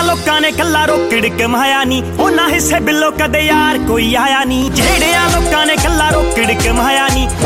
ਲੋਕਾਂ ਨੇ ਕੱਲਾ ਰੋਕੜ ਕਮਾਇਆ ਨੀ, ਉਹਨਾਂ ਹਿੱਸੇ ਬਿੱਲੋ ਕਦੇ ਯਾਰ ਕੋਈ ਆਇਆ ਨੀ। ਜਿਹੜਿਆਂ ਲੋਕਾਂ ਨੇ ਕੱਲਾ ਰੋਕੜ ਕਮਾਇਆ ਨੀ,